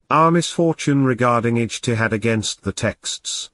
Our misfortune regarding ijtihad against the texts.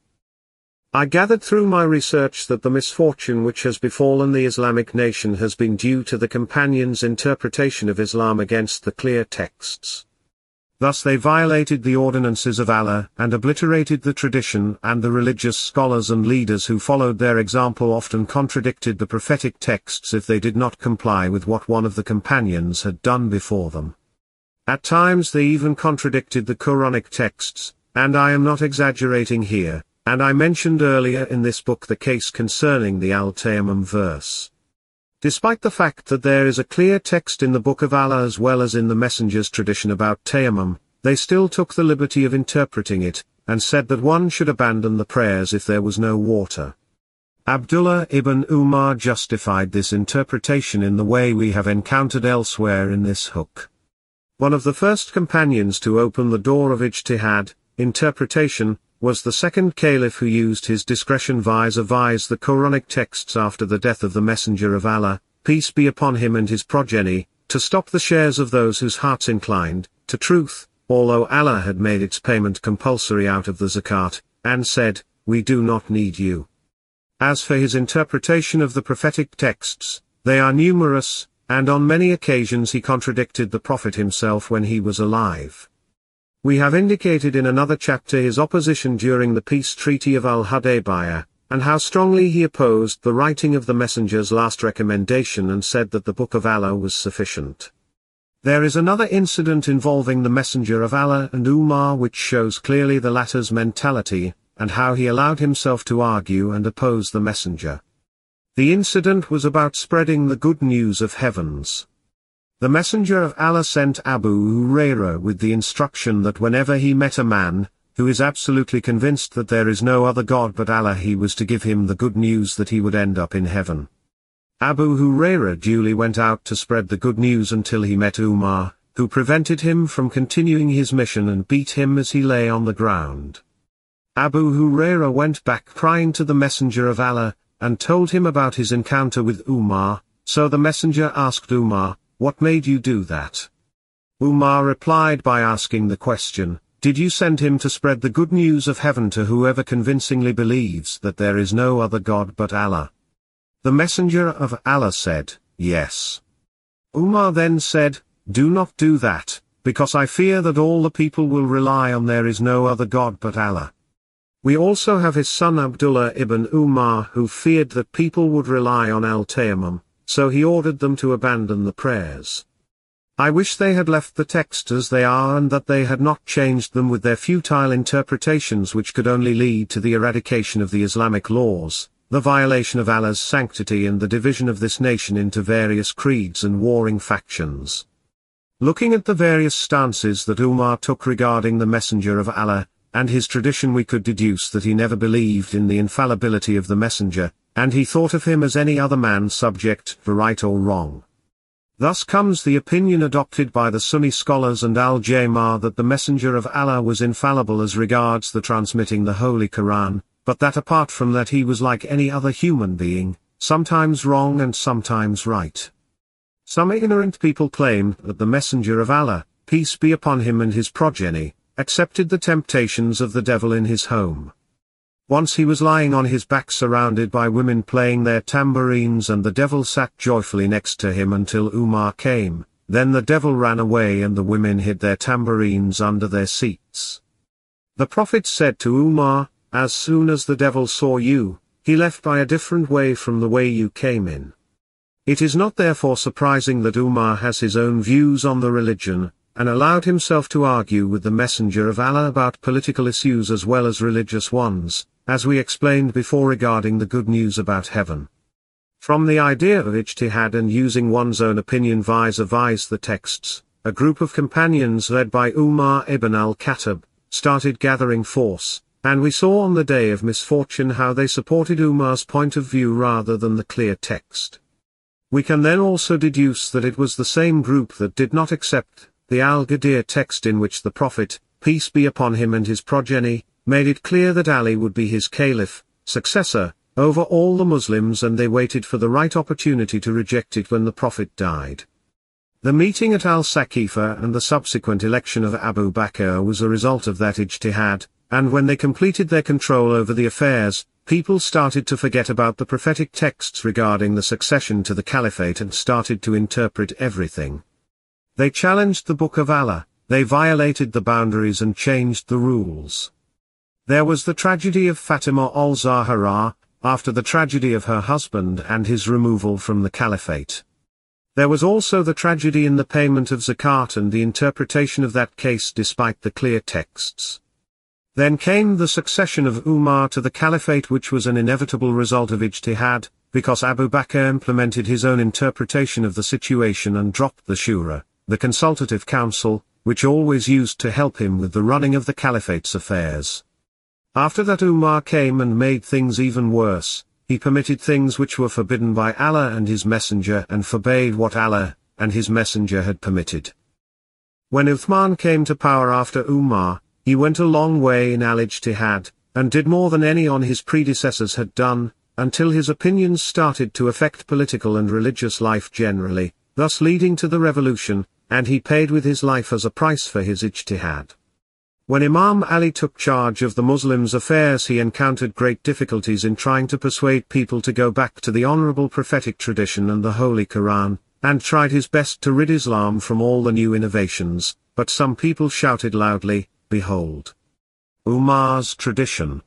I gathered through my research that the misfortune which has befallen the Islamic nation has been due to the companions' interpretation of Islam against the clear texts. Thus they violated the ordinances of Allah and obliterated the tradition, and the religious scholars and leaders who followed their example often contradicted the prophetic texts if they did not comply with what one of the companions had done before them. At times they even contradicted the Quranic texts, and I am not exaggerating here, and I mentioned earlier in this book the case concerning the Al-Tayammum verse. Despite the fact that there is a clear text in the Book of Allah as well as in the Messenger's tradition about Tayammum, they still took the liberty of interpreting it, and said that one should abandon the prayers if there was no water. Abdullah ibn Umar justified this interpretation in the way we have encountered elsewhere in this hook. One of the first companions to open the door of ijtihad, interpretation, was the second caliph who used his discretion vis-a-vis the Quranic texts after the death of the Messenger of Allah, peace be upon him and his progeny, to stop the shares of those whose hearts inclined to truth, although Allah had made its payment compulsory out of the zakat, and said, "We do not need you." As for his interpretation of the prophetic texts, they are numerous, and on many occasions he contradicted the Prophet himself when he was alive. We have indicated in another chapter his opposition during the peace treaty of Al-Hudaybiyah, and how strongly he opposed the writing of the Messenger's last recommendation and said that the Book of Allah was sufficient. There is another incident involving the Messenger of Allah and Umar which shows clearly the latter's mentality, and how he allowed himself to argue and oppose the Messenger. The incident was about spreading the good news of heavens. The Messenger of Allah sent Abu Hurairah with the instruction that whenever he met a man, who is absolutely convinced that there is no other God but Allah, he was to give him the good news that he would end up in heaven. Abu Hurairah duly went out to spread the good news until he met Umar, who prevented him from continuing his mission and beat him as he lay on the ground. Abu Hurairah went back crying to the Messenger of Allah, and told him about his encounter with Umar, so the Messenger asked Umar, "What made you do that?" Umar replied by asking the question, "Did you send him to spread the good news of heaven to whoever convincingly believes that there is no other God but Allah?" The Messenger of Allah said, "Yes." Umar then said, "Do not do that, because I fear that all the people will rely on there is no other God but Allah." We also have his son Abdullah ibn Umar who feared that people would rely on al-Tayammum, so he ordered them to abandon the prayers. I wish they had left the text as they are and that they had not changed them with their futile interpretations which could only lead to the eradication of the Islamic laws, the violation of Allah's sanctity and the division of this nation into various creeds and warring factions. Looking at the various stances that Umar took regarding the Messenger of Allah, and his tradition, we could deduce that he never believed in the infallibility of the Messenger, and he thought of him as any other man subject to right or wrong. Thus comes the opinion adopted by the Sunni scholars and al-Jama'ah that the Messenger of Allah was infallible as regards the transmitting the Holy Quran, but that apart from that he was like any other human being, sometimes wrong and sometimes right. Some ignorant people claim that the Messenger of Allah, peace be upon him and his progeny, accepted the temptations of the devil in his home. Once he was lying on his back surrounded by women playing their tambourines and the devil sat joyfully next to him until Umar came, then the devil ran away and the women hid their tambourines under their seats. The Prophet said to Umar, "As soon as the devil saw you, he left by a different way from the way you came in." It is not therefore surprising that Umar has his own views on the religion, and allowed himself to argue with the Messenger of Allah about political issues as well as religious ones, as we explained before regarding the good news about heaven. From the idea of ijtihad and using one's own opinion vis-a-vis the texts, a group of companions led by Umar ibn al-Khattab, started gathering force, and we saw on the day of misfortune how they supported Umar's point of view rather than the clear text. We can then also deduce that it was the same group that did not accept the Al-Ghadir text in which the Prophet, peace be upon him and his progeny, made it clear that Ali would be his caliph, successor, over all the Muslims, and they waited for the right opportunity to reject it when the Prophet died. The meeting at Al-Saqifa and the subsequent election of Abu Bakr was a result of that ijtihad, and when they completed their control over the affairs, people started to forget about the prophetic texts regarding the succession to the caliphate and started to interpret everything. They challenged the Book of Allah, they violated the boundaries and changed the rules. There was the tragedy of Fatima al-Zahra, after the tragedy of her husband and his removal from the caliphate. There was also the tragedy in the payment of zakat and the interpretation of that case despite the clear texts. Then came the succession of Umar to the caliphate, which was an inevitable result of ijtihad, because Abu Bakr implemented his own interpretation of the situation and dropped the Shura, the consultative council, which always used to help him with the running of the caliphate's affairs. After that Umar came and made things even worse. He permitted things which were forbidden by Allah and His Messenger and forbade what Allah and His Messenger had permitted. When Uthman came to power after Umar, he went a long way in al-ijtihad, and did more than any on his predecessors had done, until his opinions started to affect political and religious life generally, thus leading to the revolution, and he paid with his life as a price for his ijtihad. When Imam Ali took charge of the Muslims' affairs, he encountered great difficulties in trying to persuade people to go back to the honorable prophetic tradition and the Holy Quran, and tried his best to rid Islam from all the new innovations, but some people shouted loudly, "Behold, Umar's tradition."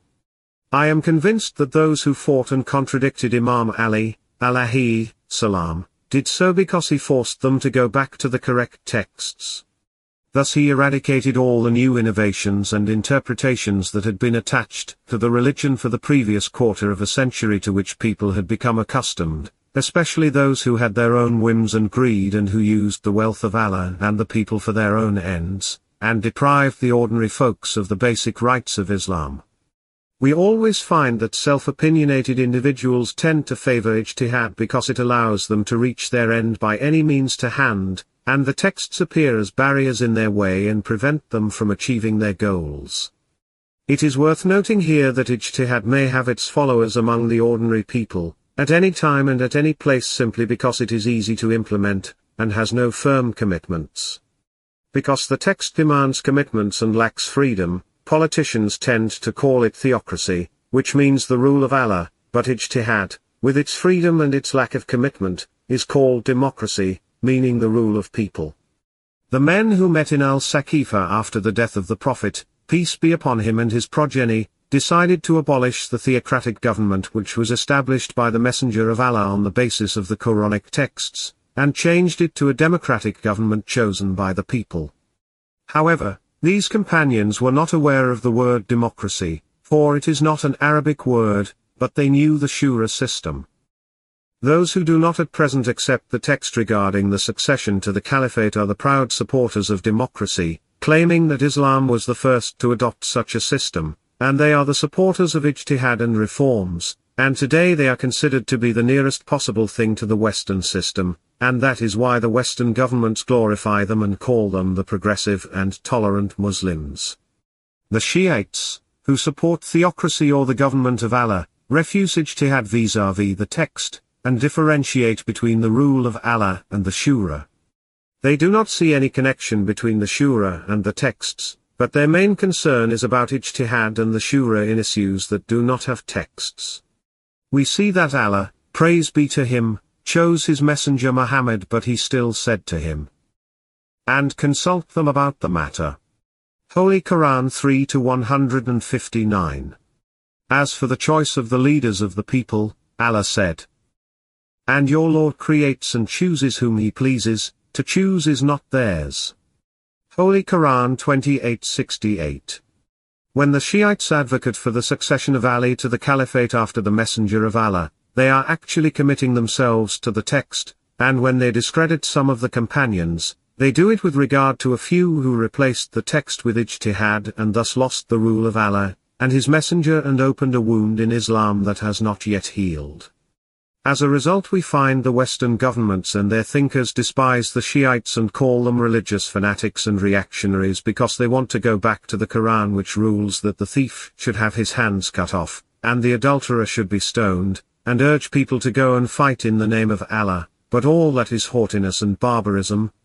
I am convinced that those who fought and contradicted Imam Ali, alayhi salam, did so because he forced them to go back to the correct texts. Thus he eradicated all the new innovations and interpretations that had been attached to the religion for the previous quarter of a century, to which people had become accustomed, especially those who had their own whims and greed and who used the wealth of Allah and the people for their own ends, and deprived the ordinary folks of the basic rights of Islam. We always find that self-opinionated individuals tend to favor ijtihad because it allows them to reach their end by any means to hand, and the texts appear as barriers in their way and prevent them from achieving their goals. It is worth noting here that ijtihad may have its followers among the ordinary people, at any time and at any place, simply because it is easy to implement, and has no firm commitments. Because the text demands commitments and lacks freedom, politicians tend to call it theocracy, which means the rule of Allah, but ijtihad, with its freedom and its lack of commitment, is called democracy, meaning the rule of people. The men who met in al-Saqifa after the death of the Prophet, peace be upon him, and his progeny, decided to abolish the theocratic government which was established by the Messenger of Allah on the basis of the Quranic texts, and changed it to a democratic government chosen by the people. However, these companions were not aware of the word democracy, for it is not an Arabic word, but they knew the Shura system. Those who do not at present accept the text regarding the succession to the caliphate are the proud supporters of democracy, claiming that Islam was the first to adopt such a system, and they are the supporters of ijtihad and reforms, and today they are considered to be the nearest possible thing to the Western system, and that is why the Western governments glorify them and call them the progressive and tolerant Muslims. The Shiites, who support theocracy or the government of Allah, refuse ijtihad vis-à-vis the text, and differentiate between the rule of Allah and the Shura. They do not see any connection between the Shura and the texts, but their main concern is about ijtihad and the Shura in issues that do not have texts. We see that Allah, praise be to Him, chose His Messenger Muhammad, but He still said to him, "And consult them about the matter." Holy Quran 3-159. As for the choice of the leaders of the people, Allah said, "And your Lord creates and chooses whom He pleases, to choose is not theirs." Holy Quran 28:68. When the Shiites advocate for the succession of Ali to the caliphate after the Messenger of Allah, they are actually committing themselves to the text, and when they discredit some of the companions, they do it with regard to a few who replaced the text with ijtihad and thus lost the rule of Allah and His Messenger and opened a wound in Islam that has not yet healed. As a result, we find the Western governments and their thinkers despise the Shiites and call them religious fanatics and reactionaries because they want to go back to the Quran, which rules that the thief should have his hands cut off, and the adulterer should be stoned, and urge people to go and fight in the name of Allah, but all that is haughtiness and barbarism,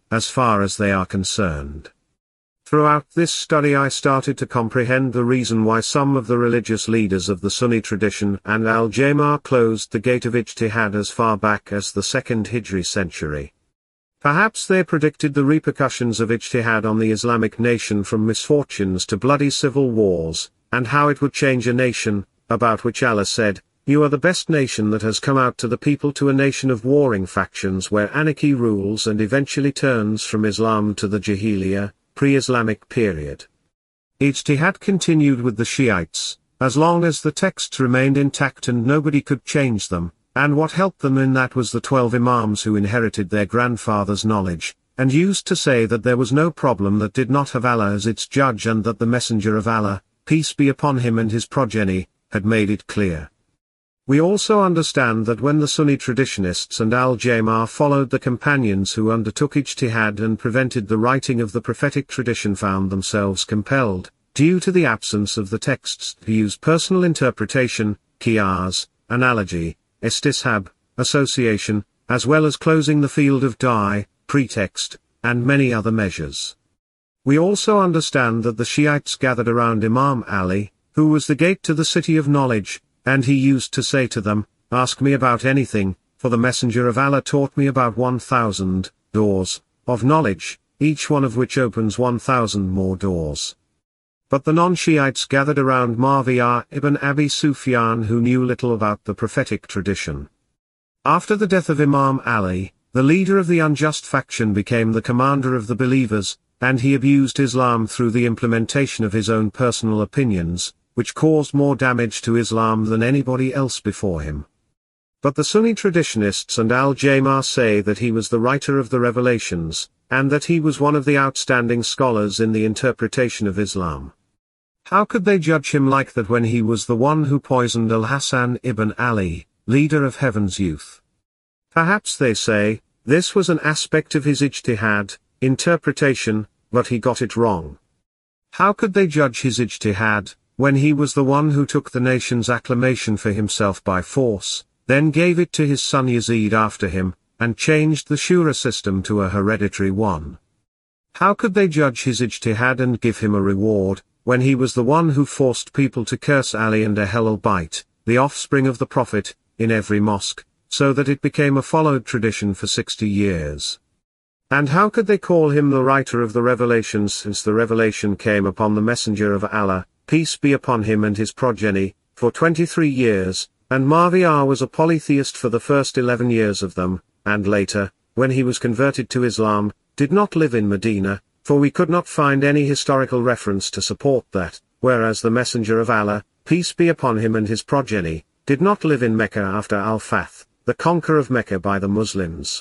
as far as they are concerned. Throughout this study I started to comprehend the reason why some of the religious leaders of the Sunni tradition and al-Jama'ah closed the gate of ijtihad as far back as the 2nd Hijri century. Perhaps they predicted the repercussions of ijtihad on the Islamic nation, from misfortunes to bloody civil wars, and how it would change a nation, about which Allah said, "You are the best nation that has come out to the people, to a nation of warring factions where anarchy rules and eventually turns from Islam to the Jahiliyyah, pre-Islamic period." Ijtihad continued with the Shiites, as long as the texts remained intact and nobody could change them, and what helped them in that was the 12 Imams who inherited their grandfather's knowledge, and used to say that there was no problem that did not have Allah as its judge, and that the Messenger of Allah, peace be upon him and his progeny, had made it clear. We also understand that when the Sunni traditionists and al-Jama'ah followed the companions who undertook ijtihad and prevented the writing of the prophetic tradition, found themselves compelled, due to the absence of the texts, to use personal interpretation, qiyas, analogy, istishab, association, as well as closing the field of dai, pretext, and many other measures. We also understand that the Shiites gathered around Imam Ali, who was the gate to the city of knowledge, and he used to say to them, "Ask me about anything, for the Messenger of Allah taught me about 1,000 doors of knowledge, each one of which opens 1,000 more doors." But the non-Shiites gathered around Muawiyah ibn Abi Sufyan, who knew little about the prophetic tradition. After the death of Imam Ali, the leader of the unjust faction became the commander of the believers, and he abused Islam through the implementation of his own personal opinions, which caused more damage to Islam than anybody else before him. But the Sunni traditionists and al-Jama'ah say that he was the writer of the revelations, and that he was one of the outstanding scholars in the interpretation of Islam. How could they judge him like that when he was the one who poisoned al-Hasan ibn Ali, leader of Heaven's Youth? Perhaps, they say, this was an aspect of his ijtihad, interpretation, but he got it wrong. How could they judge his ijtihad, when he was the one who took the nation's acclamation for himself by force, then gave it to his son Yazid after him, and changed the shura system to a hereditary one? How could they judge his ijtihad and give him a reward, when he was the one who forced people to curse Ali and Ahlul Bayt, the offspring of the Prophet, in every mosque, so that it became a followed tradition for 60 years? And how could they call him the writer of the revelations, since the revelation came upon the Messenger of Allah, peace be upon him and his progeny, for 23 years, and Muawiyah was a polytheist for the first 11 years of them, and later, when he was converted to Islam, did not live in Medina, for we could not find any historical reference to support that, whereas the Messenger of Allah, peace be upon him and his progeny, did not live in Mecca after Al-Fath, the conquer of Mecca by the Muslims.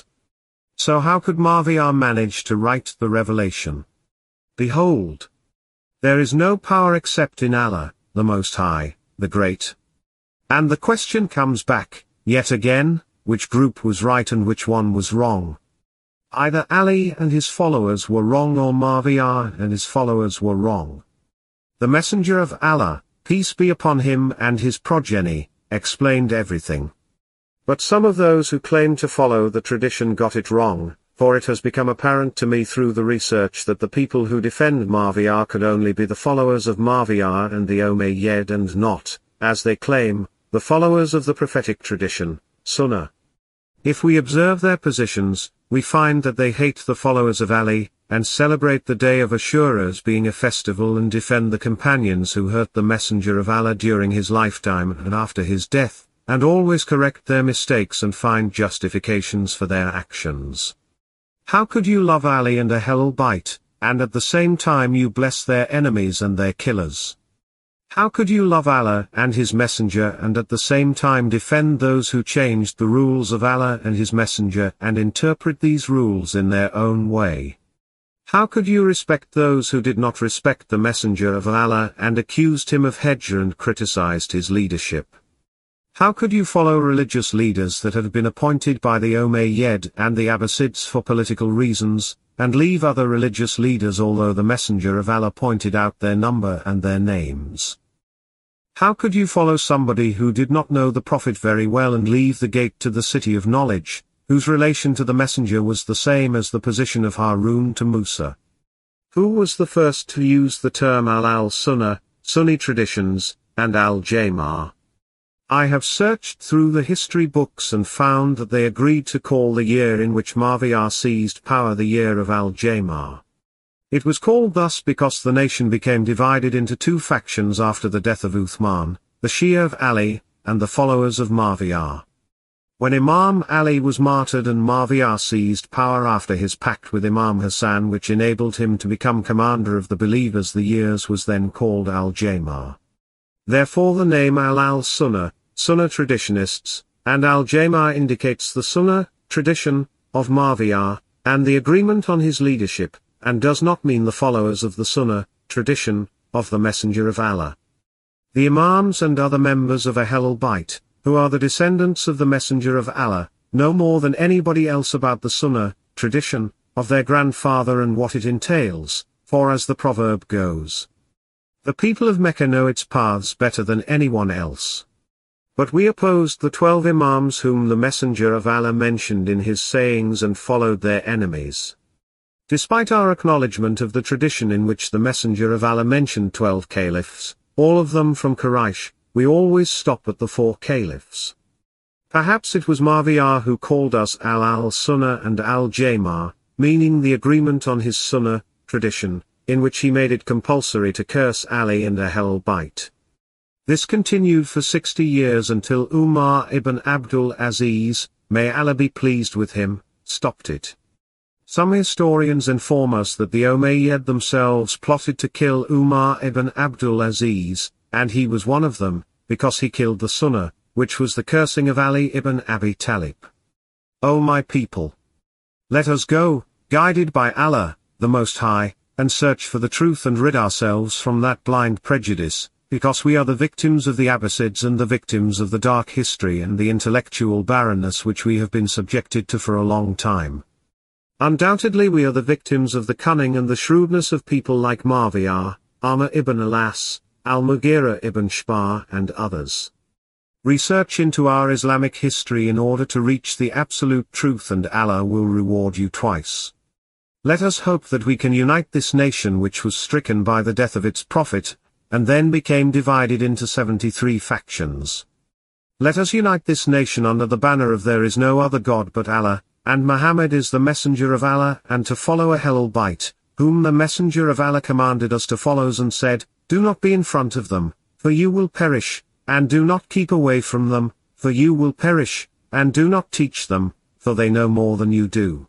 So how could Muawiyah manage to write the revelation? Behold, there is no power except in Allah, the Most High, the Great. And the question comes back, yet again, which group was right and which one was wrong? Either Ali and his followers were wrong, or Muawiyah and his followers were wrong. The Messenger of Allah, peace be upon him and his progeny, explained everything. But some of those who claim to follow the tradition got it wrong, for it has become apparent to me through the research that the people who defend Muawiyah could only be the followers of Muawiyah and the Umayyad, and not, as they claim, the followers of the prophetic tradition, Sunnah. If we observe their positions, we find that they hate the followers of Ali, and celebrate the day of Ashura as being a festival, and defend the companions who hurt the Messenger of Allah during his lifetime and after his death, and always correct their mistakes and find justifications for their actions. How could you love Ali and Ahlul Bayt, and at the same time you bless their enemies and their killers? How could you love Allah and His Messenger and at the same time defend those who changed the rules of Allah and His Messenger and interpret these rules in their own way? How could you respect those who did not respect the Messenger of Allah and accused him of hijr and criticized his leadership? How could you follow religious leaders that had been appointed by the Umayyad and the Abbasids for political reasons, and leave other religious leaders although the Messenger of Allah pointed out their number and their names? How could you follow somebody who did not know the Prophet very well and leave the gate to the city of knowledge, whose relation to the messenger was the same as the position of Harun to Musa. Who was the first to use the term al-Sunnah, Sunni traditions, and al-Jama'ah? I have searched through the history books and found that they agreed to call the year in which Mawiyah seized power the year of al-Jama'ah. It was called thus because the nation became divided into two factions after the death of Uthman, the Shia of Ali, and the followers of Mawiyah. When Imam Ali was martyred and Mawiyah seized power after his pact with Imam Hassan, which enabled him to become commander of the believers, the years was then called al-Jama'ah. Therefore the name al-Sunnah, Sunnah traditionists, and al-Jama'ah indicates the Sunnah, tradition, of Mawiyah, and the agreement on his leadership, and does not mean the followers of the Sunnah, tradition, of the Messenger of Allah. The Imams and other members of Ahlul Bayt, who are the descendants of the Messenger of Allah, know more than anybody else about the Sunnah, tradition, of their grandfather and what it entails, for as the proverb goes, the people of Mecca know its paths better than anyone else. But we opposed the 12 Imams whom the Messenger of Allah mentioned in his sayings and followed their enemies. Despite our acknowledgement of the tradition in which the Messenger of Allah mentioned 12 caliphs, all of them from Quraysh, we always stop at the 4 caliphs. Perhaps it was Mawiyah who called us al-Sunnah and al-Jama'ah, meaning the agreement on his Sunnah, tradition, in which he made it compulsory to curse Ali and Ahlul Bayt. This continued for 60 years until Umar ibn Abdul Aziz, may Allah be pleased with him, stopped it. Some historians inform us that the Umayyad themselves plotted to kill Umar ibn Abdul Aziz, and he was one of them, because he killed the Sunnah, which was the cursing of Ali ibn Abi Talib. O my people! Let us go, guided by Allah, the Most High, and search for the truth and rid ourselves from that blind prejudice, because we are the victims of the Abbasids and the victims of the dark history and the intellectual barrenness which we have been subjected to for a long time. Undoubtedly we are the victims of the cunning and the shrewdness of people like Mawiyah, Amr ibn al-As, al-Mughira ibn Shba and others. Research into our Islamic history in order to reach the absolute truth, and Allah will reward you twice. Let us hope that we can unite this nation which was stricken by the death of its prophet, and then became divided into 73 factions. Let us unite this nation under the banner of there is no other God but Allah, and Muhammad is the messenger of Allah, and to follow Ahlul Bayt, whom the messenger of Allah commanded us to follow and said, do not be in front of them, for you will perish, and do not keep away from them, for you will perish, and do not teach them, for they know more than you do.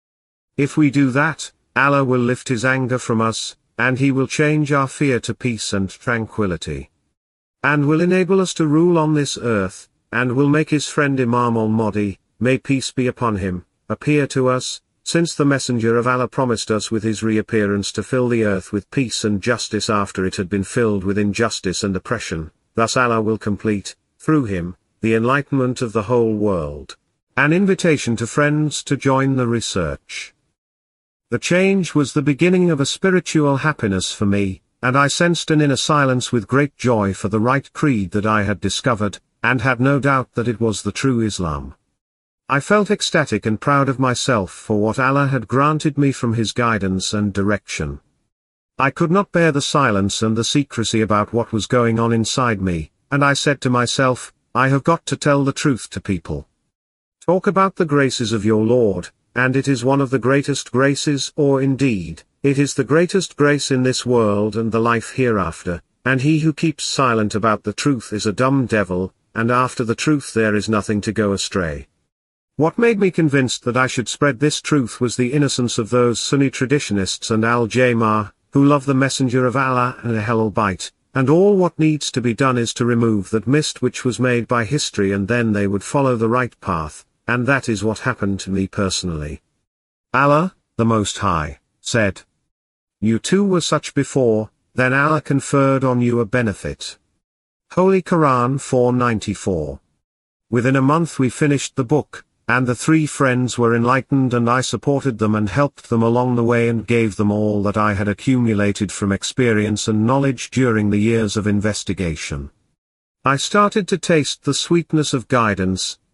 If we do that, Allah will lift his anger from us, and he will change our fear to peace and tranquility. And will enable us to rule on this earth, and will make his friend Imam al-Mahdi, may peace be upon him, appear to us, since the Messenger of Allah promised us with his reappearance to fill the earth with peace and justice after it had been filled with injustice and oppression. Thus Allah will complete, through him, the enlightenment of the whole world. An invitation to friends to join the research. The change was the beginning of a spiritual happiness for me, and I sensed an inner silence with great joy for the right creed that I had discovered, and had no doubt that it was the true Islam. I felt ecstatic and proud of myself for what Allah had granted me from his guidance and direction. I could not bear the silence and the secrecy about what was going on inside me, and I said to myself, I have got to tell the truth to people. Talk about the graces of your Lord, and it is one of the greatest graces, or indeed, it is the greatest grace in this world and the life hereafter, and he who keeps silent about the truth is a dumb devil, and after the truth there is nothing to go astray. What made me convinced that I should spread this truth was the innocence of those Sunni traditionists and al-Jama'ah, who love the Messenger of Allah and Ahlul Bayt, and all what needs to be done is to remove that mist which was made by history, and then they would follow the right path, and that is what happened to me personally. Allah, the Most High, said, you too were such before, then Allah conferred on you a benefit. Holy Quran 494. Within a month we finished the book, and the 3 friends were enlightened, and I supported them and helped them along the way and gave them all that I had accumulated from experience and knowledge during the years of investigation. I started to taste the sweetness of guidance,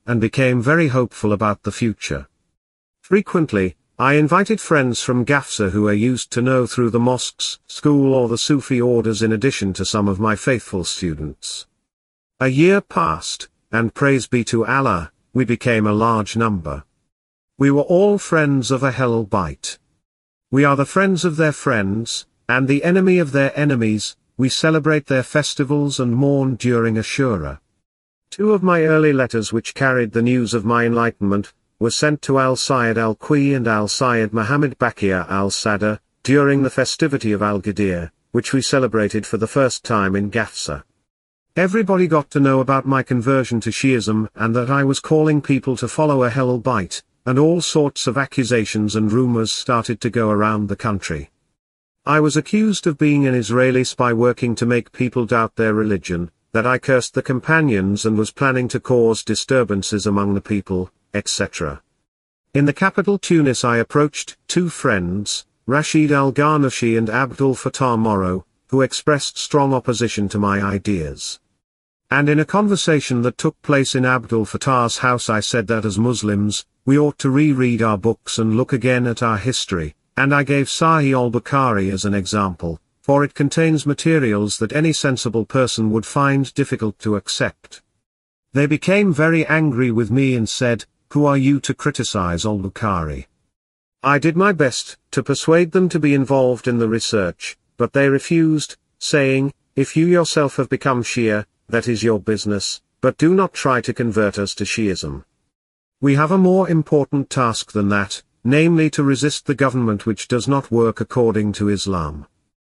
and became very hopeful about the future. Frequently, I invited friends from Gafsa who I used to know through the mosques, school or the Sufi orders in addition to some of my faithful students. A year passed, and praise be to Allah, we became a large number. We were all friends of Ahlul Bayt. We are the friends of their friends, and the enemy of their enemies. We celebrate their festivals and mourn during Ashura. 2 of my early letters which carried the news of my enlightenment, were sent to Al-Sayyid Al-Qi and Al-Sayyid Muhammad Baqir Al-Sadr, during the festivity of Al-Ghadir, which we celebrated for the first time in Gafsa. Everybody got to know about my conversion to Shiism and that I was calling people to follow Ahlul Bayt, and all sorts of accusations and rumors started to go around the country. I was accused of being an Israeli spy working to make people doubt their religion, that I cursed the companions and was planning to cause disturbances among the people, etc. In the capital Tunis I approached 2 friends, Rashid Al-Gharnashi and Abdul Fattah Morrow, who expressed strong opposition to my ideas. And in a conversation that took place in Abdul Fattah's house I said that as Muslims, we ought to reread our books and look again at our history, and I gave Sahih al-Bukhari as an example, for it contains materials that any sensible person would find difficult to accept. They became very angry with me and said, "Who are you to criticize al-Bukhari?" I did my best to persuade them to be involved in the research, but they refused, saying, "If you yourself have become Shia, that is your business, but do not try to convert us to Shiism. We have a more important task than that, namely to resist the government which does not work according to Islam."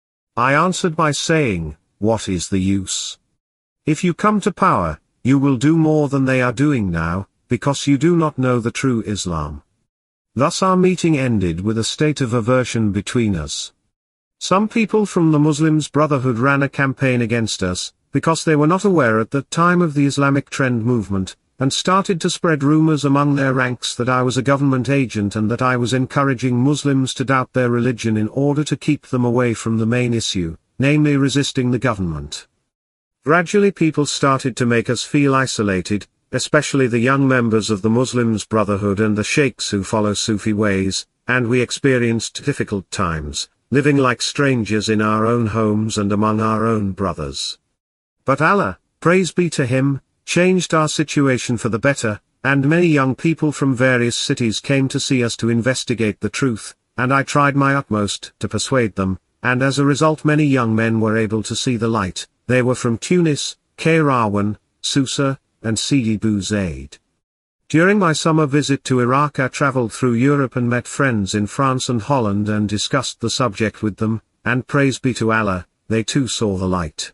I answered by saying, "What is the use? If you come to power, you will do more than they are doing now, because you do not know the true Islam." Thus our meeting ended with a state of aversion between us. Some people from the Muslims Brotherhood ran a campaign against us, because they were not aware at the time of the Islamic Trend movement, and started to spread rumors among their ranks that I was a government agent and that I was encouraging Muslims to doubt their religion in order to keep them away from the main issue, namely resisting the government. Gradually people started to make us feel isolated, especially the young members of the Muslims Brotherhood and the sheikhs who follow Sufi ways, and we experienced difficult times, living like strangers in our own homes and among our own brothers. But Allah, praise be to Him, changed our situation for the better, and many young people from various cities came to see us to investigate the truth, and I tried my utmost to persuade them, and as a result many young men were able to see the light. They were from Tunis, Kairouan, Susa, and Sidi Bou Zaid. During my summer visit to Iraq I traveled through Europe and met friends in France and Holland and discussed the subject with them, and praise be to Allah, they too saw the light.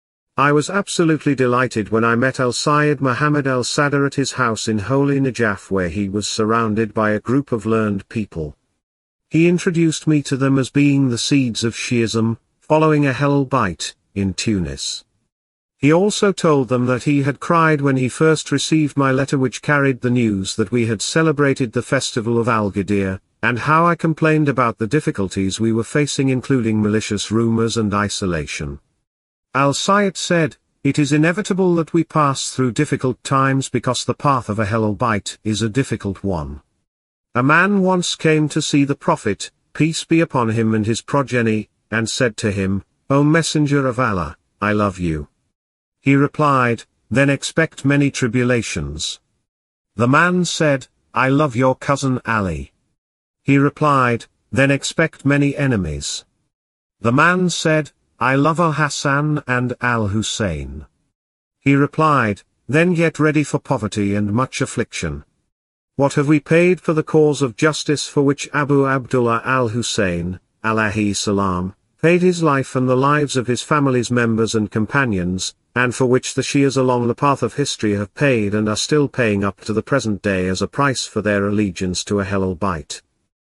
I was absolutely delighted when I met Al-Sayyid Muhammad Al-Sadr at his house in Holy Najaf where he was surrounded by a group of learned people. He introduced me to them as being the seeds of Shiism, following Ahlul Bayt, in Tunis. He also told them that he had cried when he first received my letter which carried the news that we had celebrated the festival of Al-Ghadir, and how I complained about the difficulties we were facing including malicious rumors and isolation. Al-Sayyid said, "It is inevitable that we pass through difficult times because the path of Ahlul Bayt is a difficult one. A man once came to see the Prophet, peace be upon him and his progeny, and said to him, 'O Messenger of Allah, I love you.' He replied, 'Then expect many tribulations.' The man said, 'I love your cousin Ali.' He replied, 'Then expect many enemies.' The man said, 'I love Al-Hassan and Al-Hussein.' He replied, 'Then get ready for poverty and much affliction.' What have we paid for the cause of justice for which Abu Abdullah al-Hussein, alayhi salam, paid his life and the lives of his family's members and companions, and for which the Shias along the path of history have paid and are still paying up to the present day as a price for their allegiance to Ahlul Bayt?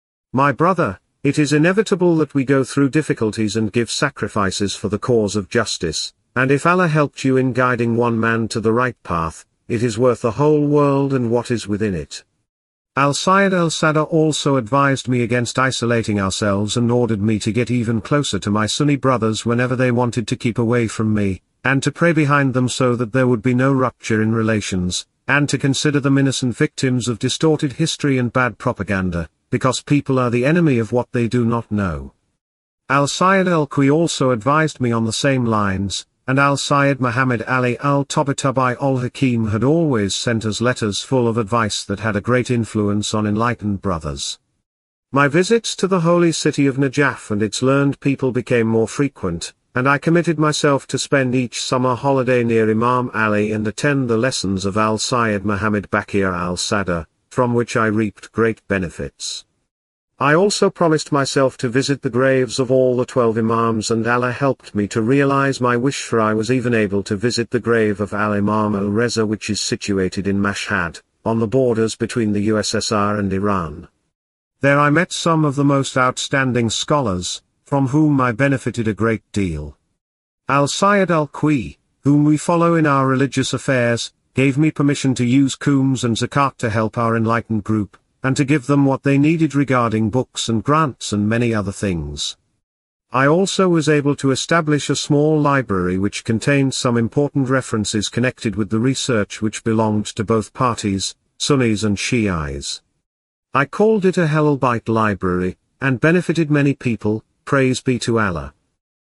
My brother, it is inevitable that we go through difficulties and give sacrifices for the cause of justice, and if Allah helped you in guiding one man to the right path, it is worth the whole world and what is within it." Al-Sayyid al-Sadr also advised me against isolating ourselves and ordered me to get even closer to my Sunni brothers whenever they wanted to keep away from me, and to pray behind them so that there would be no rupture in relations, and to consider them innocent victims of distorted history and bad propaganda, because people are the enemy of what they do not know. Al-Sayyid Al-Qawi also advised me on the same lines, and Al-Sayyid Muhammad Ali Al-Tabatabai Al-Hakim had always sent us letters full of advice that had a great influence on enlightened brothers. My visits to the holy city of Najaf and its learned people became more frequent, and I committed myself to spend each summer holiday near Imam Ali and attend the lessons of Al-Sayyid Muhammad Baqir al-Sadr, from which I reaped great benefits. I also promised myself to visit the graves of all the 12 Imams, and Allah helped me to realize my wish, for I was even able to visit the grave of Al-Imam al-Reza, which is situated in Mashhad, on the borders between the USSR and Iran. There I met some of the most outstanding scholars, from whom I benefited a great deal. Al-Sayyid Al-Qawi, whom we follow in our religious affairs, gave me permission to use khums and zakat to help our enlightened group, and to give them what they needed regarding books and grants and many other things. I also was able to establish a small library which contained some important references connected with the research which belonged to both parties, Sunnis and Shi'is. I called it a Ahlul Bayt library, and benefited many people, praise be to Allah.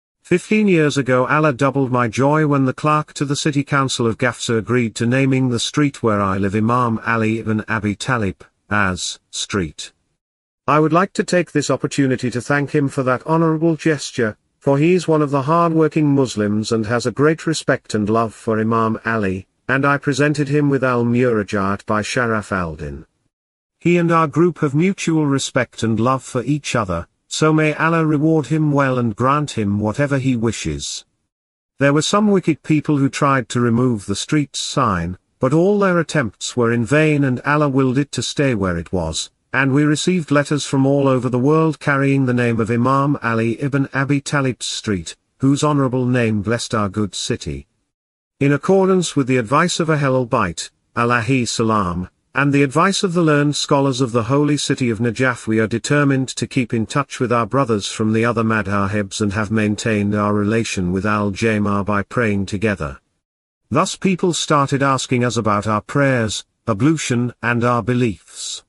15 years ago Allah doubled my joy when the clerk to the city council of Gafsa agreed to naming the street where I live, Imam Ali ibn Abi Talib, as Street. I would like to take this opportunity to thank him for that honorable gesture, for he is one of the hard-working Muslims and has a great respect and love for Imam Ali, and I presented him with Al-Murajat by Sharaf al-Din. He and our group have mutual respect and love for each other, so may Allah reward him well and grant him whatever he wishes. There were some wicked people who tried to remove the street's sign, but all their attempts were in vain, and Allah willed it to stay where it was, and we received letters from all over the world carrying the name of Imam Ali ibn Abi Talib's street, whose honorable name blessed our good city. In accordance with the advice of Ahlul Bayt, alayhi salam, and the advice of the learned scholars of the holy city of Najaf, we are determined to keep in touch with our brothers from the other madhahibs and have maintained our relation with Al-Jama'ah by praying together. Thus people started asking us about our prayers, ablution and our beliefs.